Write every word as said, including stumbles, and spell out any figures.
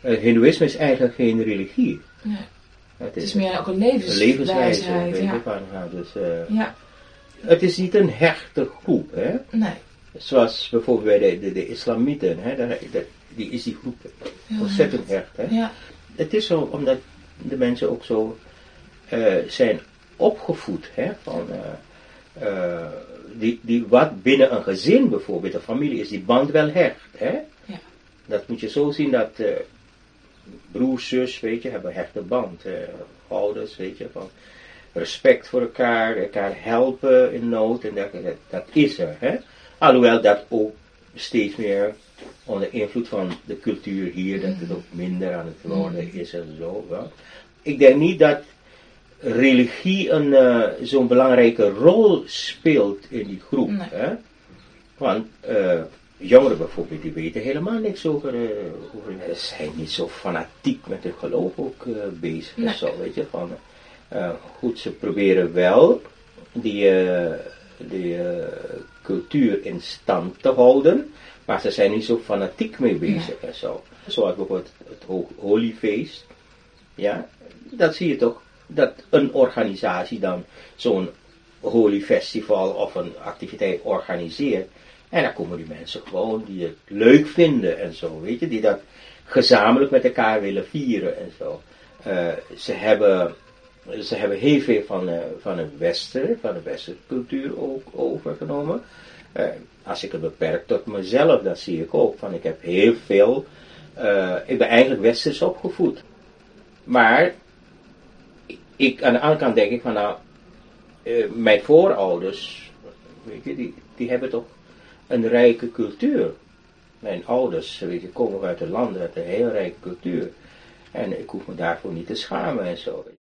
Uh, Hindoeïsme is eigenlijk geen religie. Nee. Het, het is is meer ook een levenswijze. levenswijze weet ja. je, van, ja, dus, uh, ja. Het is niet een hechte groep. Hè? Nee. Zoals bijvoorbeeld bij de, de, de islamieten. Hè? Dat, dat, die is die groep ontzettend hecht. Hè? Ja. Het is zo omdat de mensen ook zo uh, zijn opgevoed. Hè? Van, uh, uh, die, die wat binnen een gezin bijvoorbeeld, een familie, is die band wel hecht. Hè? Ja. Dat moet je zo zien dat uh, broers, zus, weet je, hebben een hechte band. Uh, ouders, weet je, van respect voor elkaar, elkaar helpen in nood en dat, dat, dat is er. Hè? Alhoewel dat ook steeds meer onder invloed van de cultuur hier, dat het ook minder aan het worden is en zo. Wel. Ik denk niet dat religie een uh, zo'n belangrijke rol speelt in die groep. Nee. Hè? Want uh, jongeren bijvoorbeeld, die weten helemaal niks over, uh, over ze zijn niet zo fanatiek met hun geloof ook uh, bezig. Nee. Zo, weet je, van, uh, goed, ze proberen wel die, uh, die uh, cultuur in stand te houden, maar ze zijn niet zo fanatiek mee bezig. Nee. En zo. Zoals bijvoorbeeld het Holi-feest. Ja, dat zie je toch, dat een organisatie dan zo'n Holi-festival of een activiteit organiseert. En dan komen die mensen gewoon die het leuk vinden en zo, weet je, die dat gezamenlijk met elkaar willen vieren en zo. Uh, ze, hebben, ze hebben heel veel van, uh, van een Westen, van de westerse cultuur ook overgenomen. Uh, als ik het beperk tot mezelf, dat zie ik ook. Van ik heb heel veel, uh, ik ben eigenlijk Westers opgevoed. Maar ik, aan de andere kant denk ik van nou, uh, mijn voorouders, weet je, die, die hebben toch een rijke cultuur. Mijn ouders, weet je, komen uit een land met een heel rijke cultuur. En ik hoef me daarvoor niet te schamen en zo.